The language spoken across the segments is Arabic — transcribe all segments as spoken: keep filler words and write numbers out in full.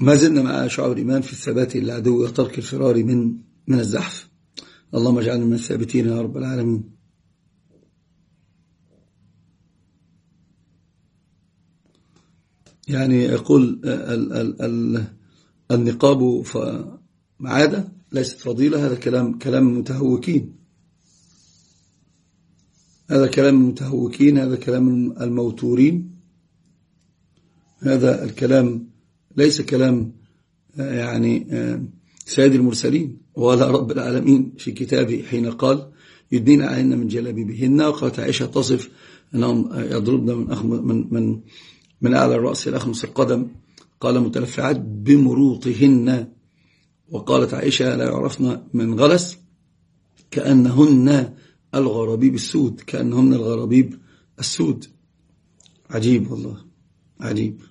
ما زلنا مع شعور الإيمان في الثبات للعدو وترك الفرار من من الزحف. اللهم اجعلنا من الثابتين يا رب العالمين. يعني يقول ال ال ال النقاب عادة ليست فضيلة. هذا كلام كلام متهوكين، هذا كلام المتهوكين، هذا كلام الموتورين، هذا الكلام ليس كلام يعني سيد المرسلين ولا رب العالمين في كتابه حين قال يدنين علينا من جلابيبهن. وقالت عائشة تصف أنهم يضربن من أخم من من من أعلى الرأس إلى أخمص القدم، قال متلفعات بمروطهن. وقالت عائشة لا يعرفن من غلس كأنهن الغرابيب السود، كأنهن الغرابيب السود. عجيب والله عجيب.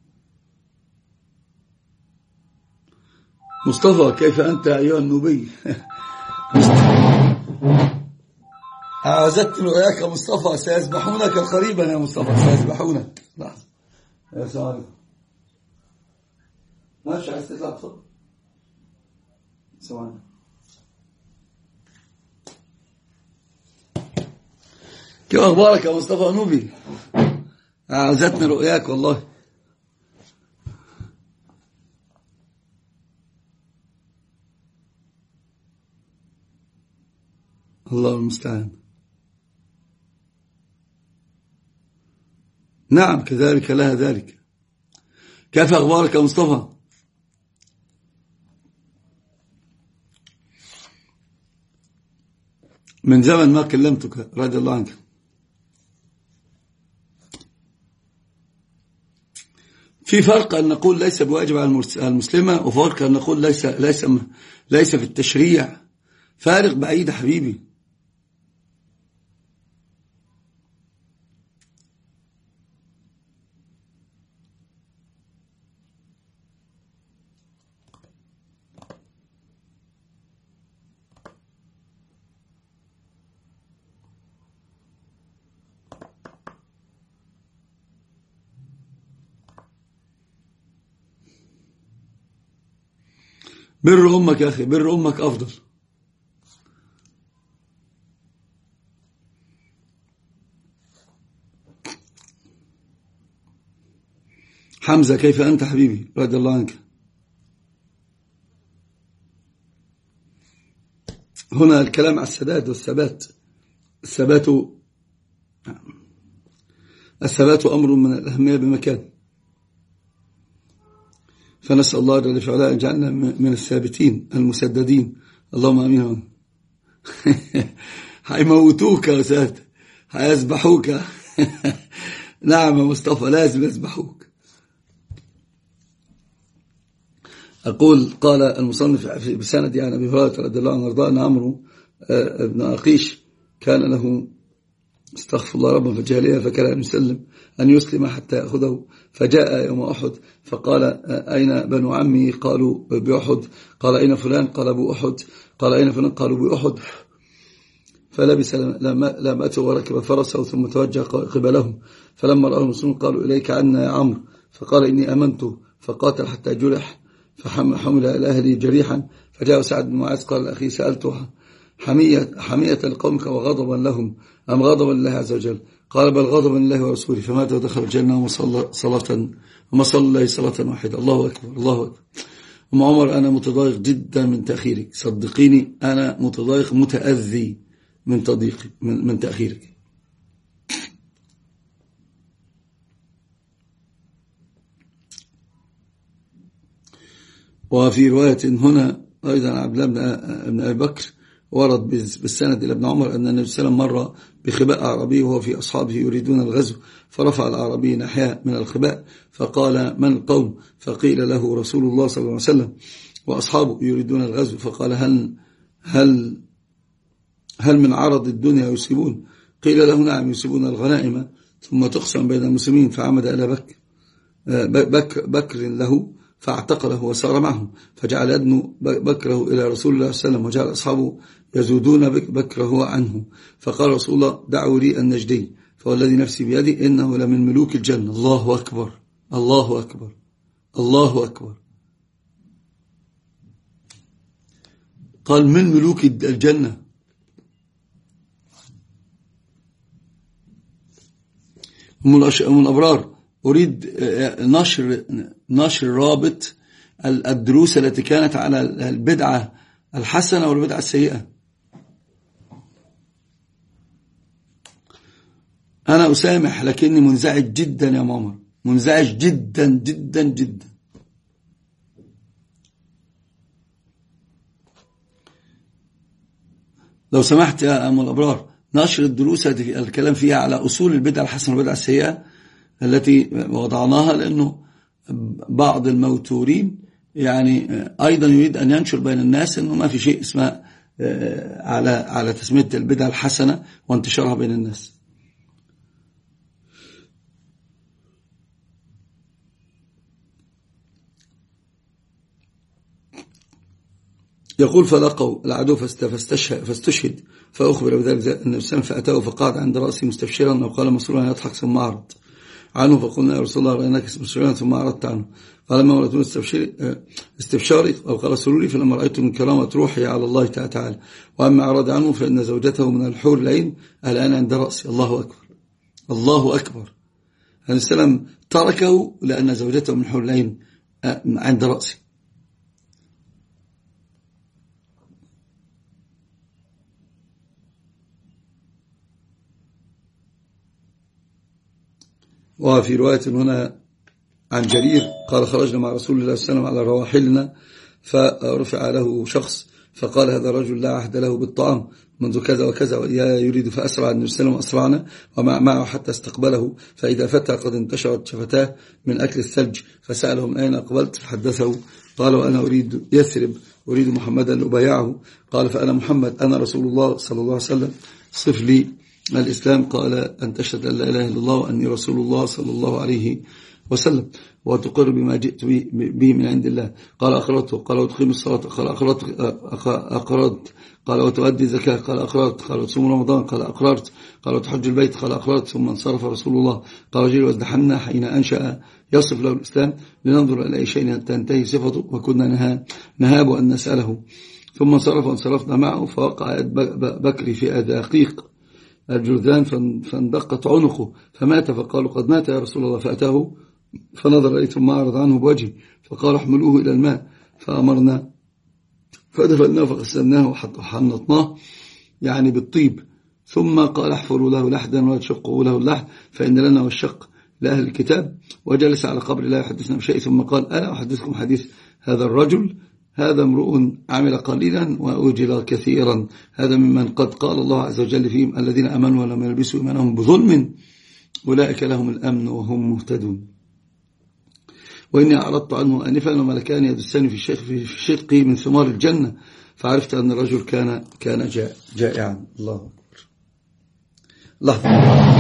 مصطفى كيف أنت أيها النبي؟ أعزت رؤياك مصطفى، سيذبحونك قريبا يا مصطفى، سيذبحونك. لحظة يا سلام، ماشي عايز تطلع تفضل ثواني. كيف أخبارك يا مصطفى نوبي؟ أعزتني رؤياك والله. الله المستعان. نعم كذلك لها ذلك. كيف أخبارك يا مصطفى؟ من زمن ما كلمتك رضي الله عنك. في فرق أن نقول ليس بواجب على المسلمة، وفرق أن نقول ليس ليس ليس في التشريع. فارق بعيد حبيبي. بر أمك يا أخي، بر أمك أفضل. حمزة كيف أنت حبيبي رضي الله عنك؟ هنا الكلام على السداد والثبات. الثبات الثبات أمر من الأهمية بمكان، فنسأل الله جل في علاه يجعلنا من الثابتين المسددين. اللهم آمين. هيموتوك يا أستاذ، هيذبحوك. نعم يا مصطفى لازم يذبحوك. أقول قال المصنف بسند عن أبي هريرة رضي الله عنه وارضاه أن عمرو ابن عقيش كان له استغفر الله ربه في الجاهلية، فكان أن يسلم أن يسلم حتى يأخذه. فجاء يوم أحد فقال أين بنو عمي؟ قالوا بأحد. قال أين فلان؟ قال أبو أحد. قال أين فلان؟ قالوا بأحد. فلبس لامته وركب فرسه ثم توجه قبلهم. فلما رأوا المسلمون قالوا إليك عنا يا عمرو. فقال إني أمنت، فقاتل حتى جرح، فحمل إلى أهلي جريحا. فجاء سعد بن معاذ قال لأخي سألته حمية, حمية لقومك وغضبا لهم أم غضبا لله عز وجل؟ قال بل غضبا لله ورسوله. فمات ودخل الجنة وصلى صلاة وما صلى الله صلاة واحدة. الله أكبر الله أكبر. أم عمر أنا متضايق جدا من تأخيرك، صدقيني أنا متضايق متأذي من تضييقك من, من تأخيرك. وفي رواية هنا أيضا عبد الله بن أبي بكر ورد بالسند إلى ابن عمر أن النبي صلى الله عليه وسلم مر بخباء أعرابي وهو في أصحابه يريدون الغزو، فرفع الأعرابي ناحية من الخباء فقال من القوم؟ فقيل له رسول الله صلى الله عليه وسلم وأصحابه يريدون الغزو. فقال هل هل هل من عرض الدنيا يصيبون؟ قيل له نعم يصيبون الغنائم ثم تقسم بين المسلمين. فعمد إلى بكر بكر, بكر له فاعتقله وسار معه، فجعل يدنو بكره إلى رسول الله صلى الله عليه وسلم، وجعل أصحابه يزودون بكره عنه. فقال رسول الله دعوا لي النجدي، فوالذي نفسي بيدي إنه لمن ملوك الجنة. الله أكبر الله أكبر الله أكبر قال من ملوك الجنة. أم الأبرار أريد نشر نشر رابط الدروس التي كانت على البدعة الحسنة والبدعة السيئة. أنا أسامح لكني منزعج جدا يا ماما، منزعج جدا جدا جدا. لو سمحت يا أم الأبرار نشر الدروس التي الكلام فيها على أصول البدعة الحسنة والبدعة السيئة التي وضعناها، لأنه بعض الموتورين يعني أيضا يريد أن ينشر بين الناس أنه ما في شيء اسمه على على تسمية البدعة الحسنة وانتشارها بين الناس. يقول فلقوا العدو فاستشهد فأخبر بذلك النبي صلى الله عليه وسلم فأتاه فقعد عند رأسي مستبشرا وقال مسرورا يضحك ثم أعرض عنه فقلنا يا رسول الله رأيناك مستبشرا ثم أعرضت عنه. قال ما رأيتم استبشاري أو قال سروري فلما رأيت من كرامة روحي على الله تعالى، وأما أعرض عنه فإن زوجته من الحور العين الآن عند رأسي. الله أكبر الله أكبر. النبي صلى الله عليه وسلم تركه لأن زوجته من الحور العين عند رأسي. وفي رواية هنا عن جرير قال خرجنا مع رسول الله صلى الله عليه وسلم على رواحلنا فرفع له شخص فقال هذا الرجل لا عهد له بالطعام منذ كذا وكذا وإياه يريد، فأسرع النبي صلى الله عليه وسلم أسرعنا ومع معه حتى استقبله، فإذا فتى قد انتشرت شفتاه من أكل الثلج فسأله من أين أقبلت فحدثه قال وأنا أريد يثرب أريد محمدا لأبايعه. قال فأنا محمد أنا رسول الله صلى الله عليه وسلم صف لي الإسلام. قال أن تشهد أن لا إله إلا الله وأني رسول الله صلى الله عليه وسلم وتقر بما جئت به من عند الله. قال أقررت. قال وتقيم الصلاة. قال أقررت. أقررت. قال وتؤدي الزكاة. قال أقررت. قال وتصوم رمضان. قال أقررت. قال وتحج البيت. قال أقررت. ثم انصرف رسول الله. قال وجل وازدحمنا حين أنشأ يصف له الإسلام لننظر إلى أي شيء تنتهي صفته وكنا نهاب أن نسأله. ثم انصرف وانصرفنا معه فوقع بكري في أداقيق الجرذان فاندقت عنقه فمات، فقالوا قد مات يا رسول الله. فأتاه فنظر إليه ثم أعرض عنه بوجهه فقال احملوه إلى الماء فأمرنا فدفناه فغسلناه وحنطناه يعني بالطيب، ثم قال احفروا له لحدا ولا تشقوا له اللحد فإن لنا والشق لأهل الكتاب. وجلس على قبر لا يحدثنا بشيء ثم قال ألا أحدثكم حديث هذا الرجل هذا امرؤ عمل قليلا وأجل كثيرا، هذا ممن قد قال الله عز وجل فيهم الذين أمنوا ولم يلبسوا إيمانهم بظلم أولئك لهم الأمن وهم مهتدون. وإني أعرضت عنه آنفا وملكان يدسان في في شقه من ثمار الجنة فعرفت أن الرجل كان كان جائعا. الله أكبر. لحظة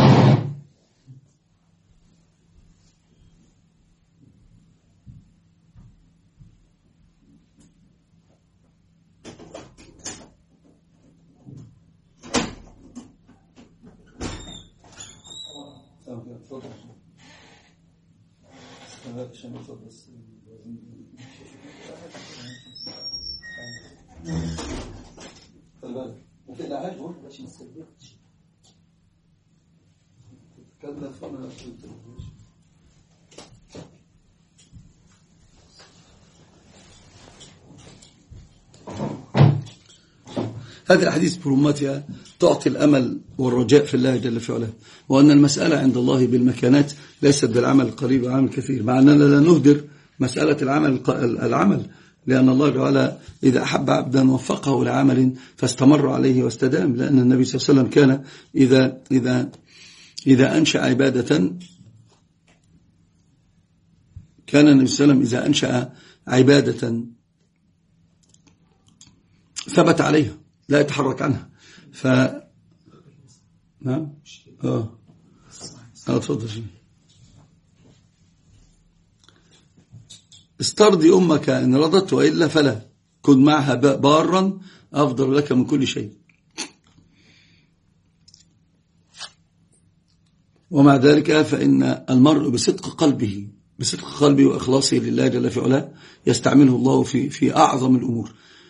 هذه الحديث برمتها تعطي الأمل والرجاء في الله جل في علاه، وأن المسألة عند الله بالمكانات ليست بالعمل القليل والعمل الكثير، مع أننا لا نهدر مسألة العمل العمل لأن الله تعالى إذا أحب عبدا وفقه لعمل فاستمر عليه واستدام، لأن النبي صلى الله عليه وسلم كان إذا إذا إذا أنشأ عبادة كان النبي صلى الله عليه وسلم إذا أنشأ عبادة ثبت عليها لا يتحرك عنها. ف نعم اه اه تفضل. استرضي أمك إن رضت وإلا فلا، كن معها بارا أفضل لك من كل شيء. ومع ذلك فإن المرء بصدق قلبه بصدق قلبه وإخلاصه لله جل في علاه يستعمله الله في في أعظم الأمور.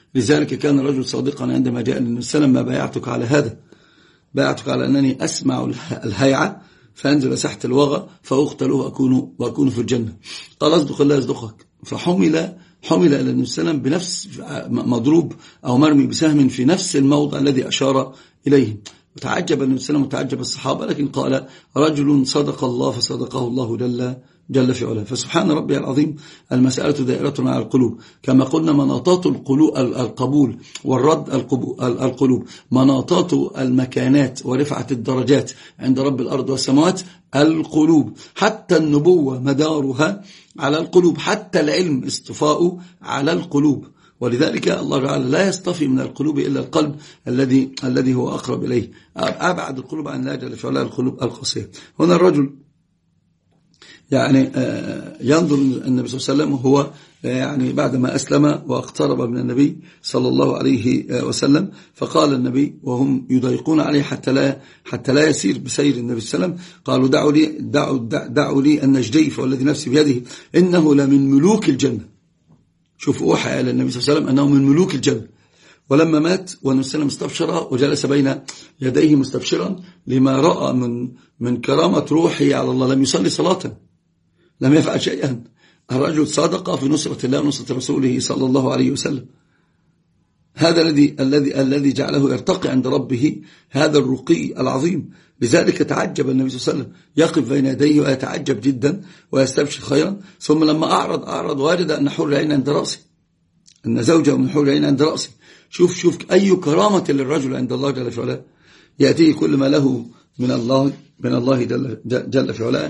لذلك كان الرجل صادقا عندما جاء للنبي صلى الله عليه وسلم: ما بايعتك على هذا، بايعتك على أنني أسمع الهيعة فأنزل ساحة الوغى فأقتل وأكون, وأكون في الجنة. قال: أصدق الله يصدقك. فحمل حمل إلى النبي صلى الله عليه وسلم بنفس مضروب أو مرمي بسهم في نفس الموضع الذي أشار إليه. وتعجب النبي صلى الله عليه وسلم وتعجب الصحابة، لكن قال: رجل صدق الله فصدقه الله جل جل في علاه. فسبحان ربي العظيم، المسألة دائرة على القلوب. كما قلنا مناطات القلوب القبول والرد القلوب، مناطات المكانات ورفعة الدرجات عند رب الأرض والسماوات القلوب. حتى النبوة مدارها على القلوب، حتى العلم اصطفاؤه على القلوب. ولذلك الله تعالى لا يصطفي من القلوب إلا القلب الذي الذي هو أقرب إليه، أبعد القلوب عن الله جل في علاه القلوب القاسية. هنا الرجل يعني ينظر النبي صلى الله عليه وسلم، وهو يعني بعدما أسلم واقترب من النبي صلى الله عليه وسلم، فقال النبي وهم يضيقون عليه حتى لا حتى لا يسير بسير النبي صلى الله عليه وسلم، قالوا: دعوا لي دعوا دعوا لي النجدي فوالذي نفسي بيده إنه لمن ملوك الجنة. شوفوا، أوحى إلى النبي صلى الله عليه وسلم أنه من ملوك الجنة. ولما مات والنبي صلى الله عليه وسلم استبشر وجلس بين يديه مستبشرا لما رأى من من كرامة روحه على الله، لم يصلي صلاة، لم يفعل شيئا. الرجل صادق في نصرة الله ونصرة رسوله صلى الله عليه وسلم. هذا الذي الذي الذي جعله يرتقي عند ربه هذا الرقي العظيم. لذلك تعجب النبي صلى الله عليه وسلم، يقف بين يديه ويتعجب جدا ويستبشر خيرا. ثم لما أعرض أعرض وجد أن حور العين عند رأسه، أن زوجه من حور العين عند رأسه. شوف شوف أي كرامة للرجل عند الله جل في علاه، يأتيه كل ما له من الله من الله جل, جل في علاه،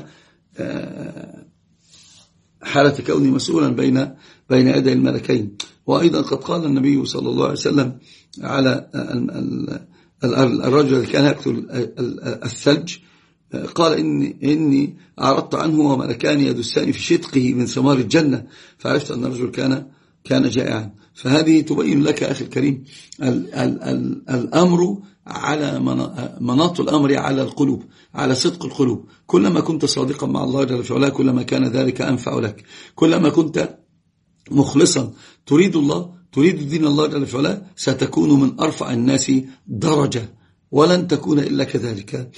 حالة كوني مسؤولا بين بين يدي الملكين. وأيضا قد قال النبي صلى الله عليه وسلم على الرجل الذي كان يقتل الثلج، قال: إني, إني أعرضت عنه وملكان يدسان في شدقه من ثمار الجنة، فعرفت أن الرجل كان كان جائعا. فهذه تبين لك أخي الكريم ال ال ال الأمر على مناط الأمر على القلوب، على صدق القلوب. كلما كنت صادقا مع الله جل وعلا كلما كان ذلك أنفع لك. كلما كنت مخلصا تريد الله، تريد دين الله جل وعلا، ستكون من أرفع الناس درجة، ولن تكون إلا كذلك.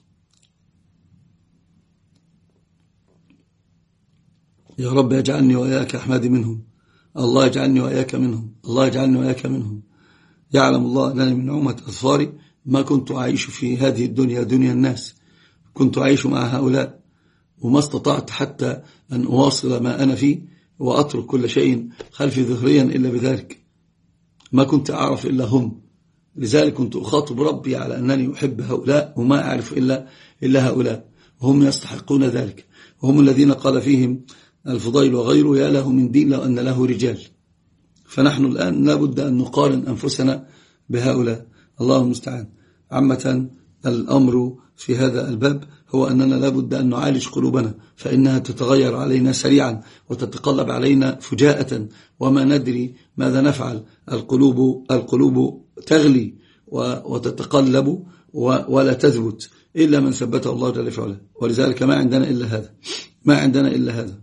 يا رب يجعلني وإياك أحمد منهم، الله يجعلني وإياك منهم، الله يجعلني وإياك منهم. يعلم الله أنني من نعومة أظفاري ما كنت أعيش في هذه الدنيا دنيا الناس، كنت أعيش مع هؤلاء، وما استطعت حتى أن أواصل ما أنا فيه وأترك كل شيء خلفي ظهريا إلا بذلك. ما كنت أعرف إلا هم، لذلك كنت أخاطب ربي على أنني أحب هؤلاء وما أعرف إلا, إلا هؤلاء، وهم يستحقون ذلك. وهم الذين قال فيهم الفضيل وغيره: يا له من دين لو أن له رجال. فنحن الآن لابد أن نقارن أنفسنا بهؤلاء. الله المستعان. عامة الأمر في هذا الباب هو أننا لابد أن نعالج قلوبنا، فإنها تتغير علينا سريعا وتتقلب علينا فجاءة وما ندري ماذا نفعل. القلوب القلوب تغلي وتتقلب ولا تثبت إلا من ثبته الله جل وعلا. ولذلك ما عندنا إلا هذا، ما عندنا إلا هذا.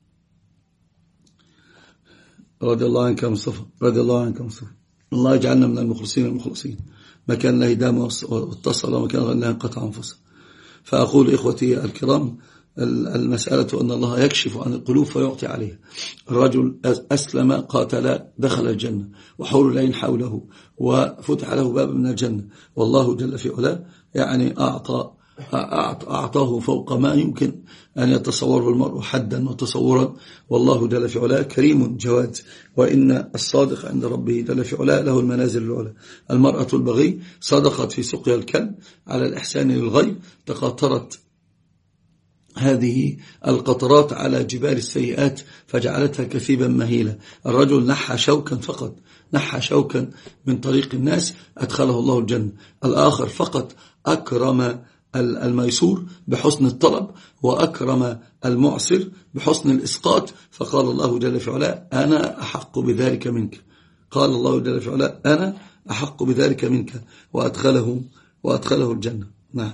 رضي الله عنك مصطفى، رضي الله عنك مصطفى. الله يجعلنا من المخلصين المخلصين، ما كان له دام واتصل وما كان له انقطع انفصل. فأقول إخوتي الكرام، المسألة أن الله يكشف عن القلوب فيعطي عليها. الرجل أسلم قاتل دخل الجنة وحور العين حوله وفتح له باب من الجنة، والله جل في علاه يعني أعطى أعطاه فوق ما يمكن أن يتصوره المرء حدا وتصورا. والله جل في علاه كريم جواد، وإن الصادق عند ربه جل في علاه له المنازل العلى. المرأة البغي صدقت في سقيا الكلب على الإحسان للغير، تقاطرت هذه القطرات على جبال السيئات فجعلتها كثيبا مهيلا. الرجل نحى شوكا فقط، نحى شوكا من طريق الناس أدخله الله الجنة. الآخر فقط أكرم الميسور بحسن الطلب وأكرم المعسر بحسن الإسقاط، فقال الله جل في علاه: أنا أحق بذلك منك. قال الله جل في علاه: أنا أحق بذلك منك، وأدخله وأدخله الجنة. نعم.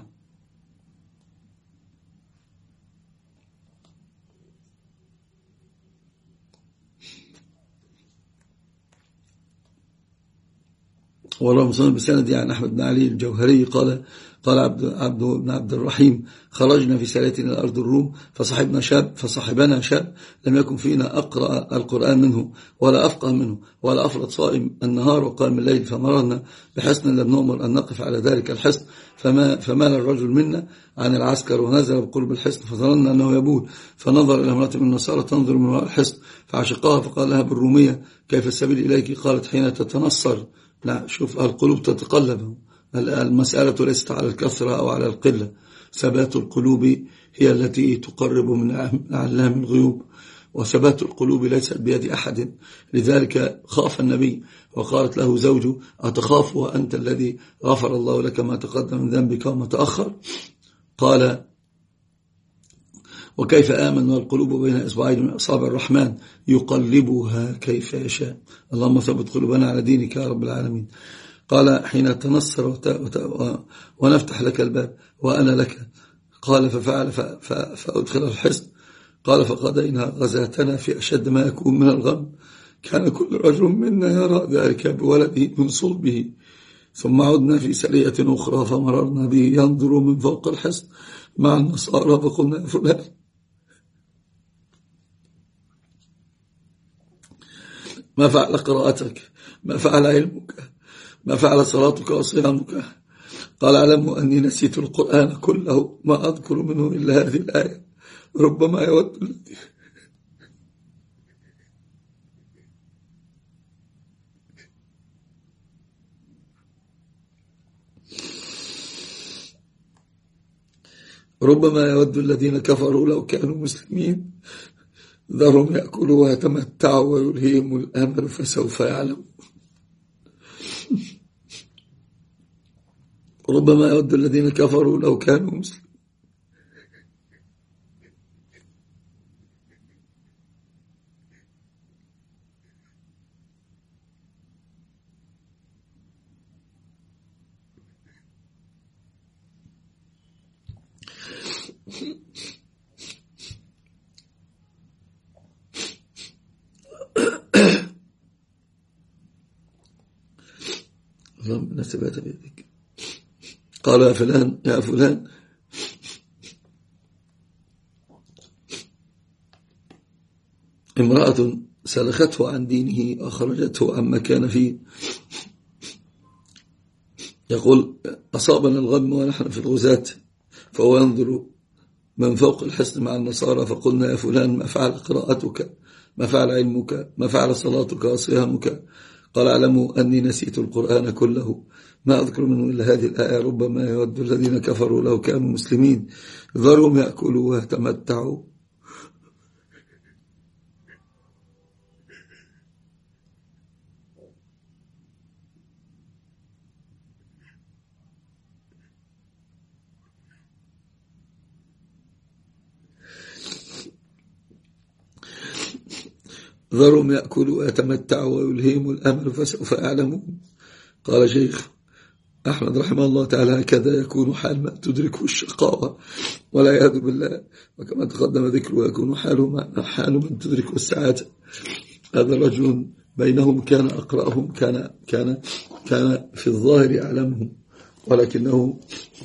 والله مصنف بسند عن أحمد بن علي الجوهري قال قال عبد, عبد بن عبد الرحيم خرجنا في سرية إلى أرض الروم فصحبنا شاب فصحبنا شاب لم يكن فينا أقرأ القرآن منه ولا أفقه منه ولا أفرط صائم النهار وقائم الليل، فمررنا بحصن لم نؤمر أن نقف على ذلك الحصن فما فمال الرجل منا عن العسكر ونزل بقلب الحصن فظننا أنه يبول، فنظر إلى امرأة من النصارى تنظر من وراء الحصن فعشقها فقال لها بالرومية كيف السبيل إليك؟ قالت حين تتنصر. لا، شوف القلوب تتقلب، المسألة ليست على الكثرة أو على القلة، ثبات القلوب هي التي تقرب من علام الغيوب، وثبات القلوب ليست بيد أحد. لذلك خاف النبي وقالت له زوجه أتخاف وأنت الذي غفر الله لك ما تقدم من ذنبك وما تأخر؟ قال وكيف آمن والقلوب بين إصبعين من أصابع الرحمن يقلبها كيف يشاء. اللهم ثبت قلوبنا على دينك يا رب العالمين. قال حين تنصر وت... وت... ونفتح لك الباب وأنا لك. قال ففعل ف... ف... فأدخل الحصن. قال فقضينا غزاتنا في أشد ما يكون من الغم، كان كل رجل منا يرى ذلك بولده من صلبه. ثم عدنا في سرية أخرى فمررنا به ينظر من فوق الحصن مع النصارى فقلنا يا فلان ما فعل قراءتك؟ ما فعل علمك؟ ما فعل صلاتك وصيامك؟ قال اعلموا أني نسيت القرآن كله ما أذكر منه إلا هذه الآية ربما يود الذي ربما يود الذين كفروا لو كانوا مسلمين ذرهم يأكلوا ويتمتعوا ويلهيهم الأمل فسوف يعلمون. ربما يود الذين كفروا لو كانوا مسلمين. اللهم لا ثبات بيدك. قال يا فلان يا فلان امرأة سلخته عن دينه وأخرجته عما كان فيه. يقول أصابنا الغم ونحن في الغزاة فهو ينظر من فوق الحصن مع النصارى فقلنا يا فلان ما فعل قراءتك؟ ما فعل علمك؟ ما فعل صلاتك وصيامك؟ قال اعلموا أني نسيت القرآن كله ما أذكر منه إلا هذه الآية ربما يود الذين كفروا لو كانوا مسلمين ذرهم يأكلوا ويتمتعوا. ذرهم يأكلوا ويتمتعوا ويلهيهم الأمل فسوف يعلمون. قال شيخ أحمد رحمه الله تعالى هكذا يكون حال من تدركه الشقاوة والعياذ بالله، وكما تقدم ذكره يكون حال حال من تدركه السعادة. هذا رجل بينهم كان أقرأهم، كان كان كان في الظاهر أعلمهم، ولكنه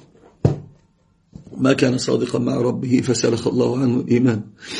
ما كان صادقا مع ربه فسلخ الله عنه الإيمان.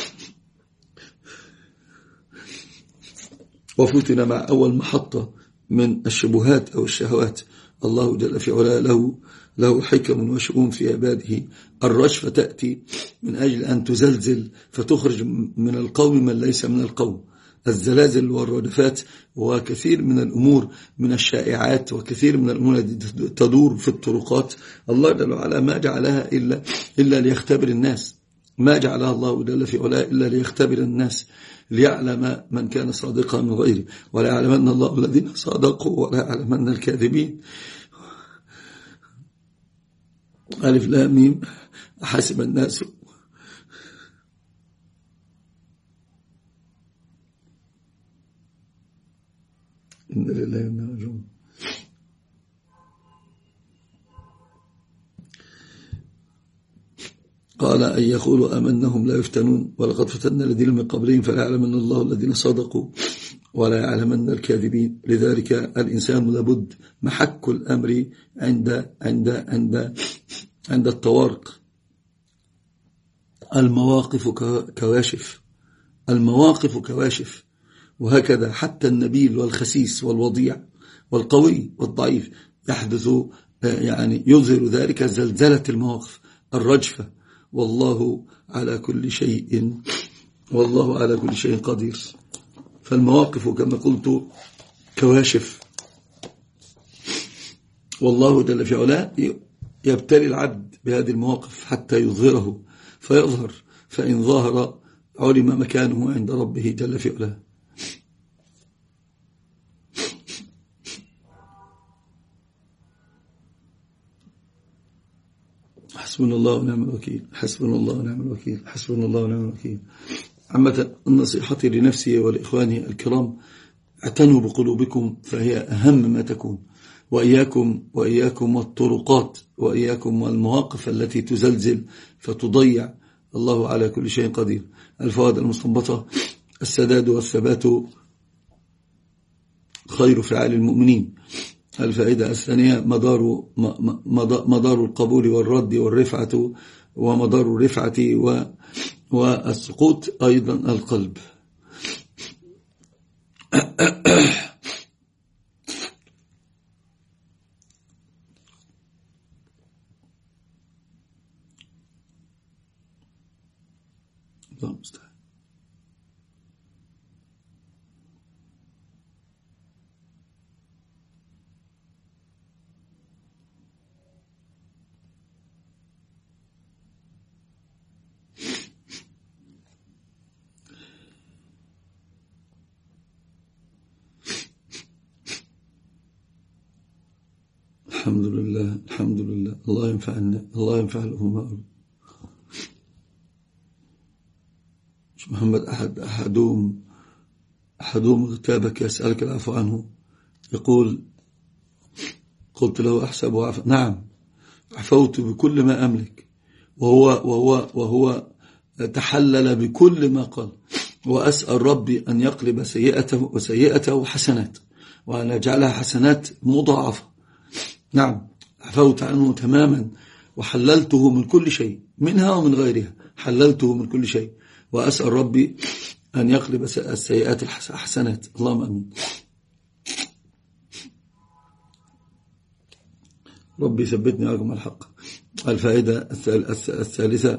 وفتن مع أول محطة من الشبهات أو الشهوات. الله جل في علاه له له حكم وشؤون في عباده. الرجفة تأتي من أجل أن تزلزل فتخرج من القوم من ليس من القوم. الزلازل والردفات وكثير من الأمور من الشائعات وكثير من الأمور التي تدور في الطرقات الله جل وعلا ما جعلها إلا, إلا ليختبر الناس، ما جعلها الله جل في علاه إلا ليختبر الناس ليعلم من كان صادقا من غيره، ولا يعلمن الله الذين صادقوا ولا يعلمن الكاذبين. ألف لام ميم حسب الناس إن لله وإنا راجعون. قال قال أن يقولوا آمنهم لا يفتنون ولقد فتنا الذين من قبلهم فلا يعلمن الله الذين صدقوا ولا يعلمن الكاذبين. لذلك الإنسان لابد محك الأمر عند عند عند عند الطوارق. المواقف كواشف، المواقف كواشف، وهكذا حتى النبيل والخسيس والوضيع والقوي والضعيف يحدث يعني يظهر ذلك زلزلة المواقف الرجفة. والله على كل شيء والله على كل شيء قدير. فالمواقف كما قلت كواشف، والله جل في علاه يبتلي العبد بهذه المواقف حتى يظهره فيظهر، فإن ظهر علم مكانه عند ربه جل في علاه. حسبنا الله ونعم الوكيل، حسبنا الله ونعم الوكيل، حسبنا الله ونعم الوكيل. عامة النصيحة لنفسي ولإخواني الكرام: اعتنوا بقلوبكم فهي أهم ما تكون، وإياكم وإياكم والطرقات، وإياكم والمواقف التي تزلزل فتضيع. الله على كل شيء قدير. الفوائد المستنبطة: السداد والثبات خير فعال المؤمنين. الفائدة الثانية: مدار مدار القبول والرد والرفعة، ومدار الرفعة والسقوط أيضا القلب. الله المستعان. الحمد لله الحمد لله. الله ينفعنا، الله ينفع الأمة. مش محمد أحد أحدهم أحدهم اغتابك يسألك العفو عنه، يقول: قلت له: أحسب عفو؟ نعم، عفوت بكل ما أملك، وهو وهو وهو تحلل بكل ما قال، وأسأل ربي أن يقلب سيئته وسيئته حسنات، وأن يجعلها حسنات مضاعفة. نعم، عفوت عنه تماما، وحللته من كل شيء، منها ومن غيرها، حللته من كل شيء، وأسأل ربي أن يقلب السيئات الحسنات. اللهم أمين. ربي ثبتني عليكم الحق. الفائدة الثالثة: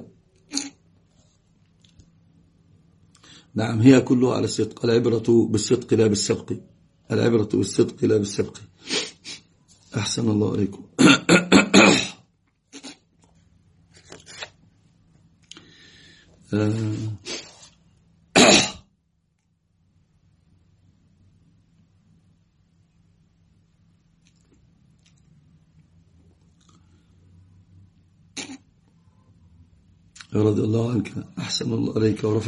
نعم، هي كلها على الصدق. العبرة بالصدق لا بالسبق، العبرة بالصدق لا بالسبق. أحسن الله عليكم. رضي الله عنك. أحسن الله عليك ورفع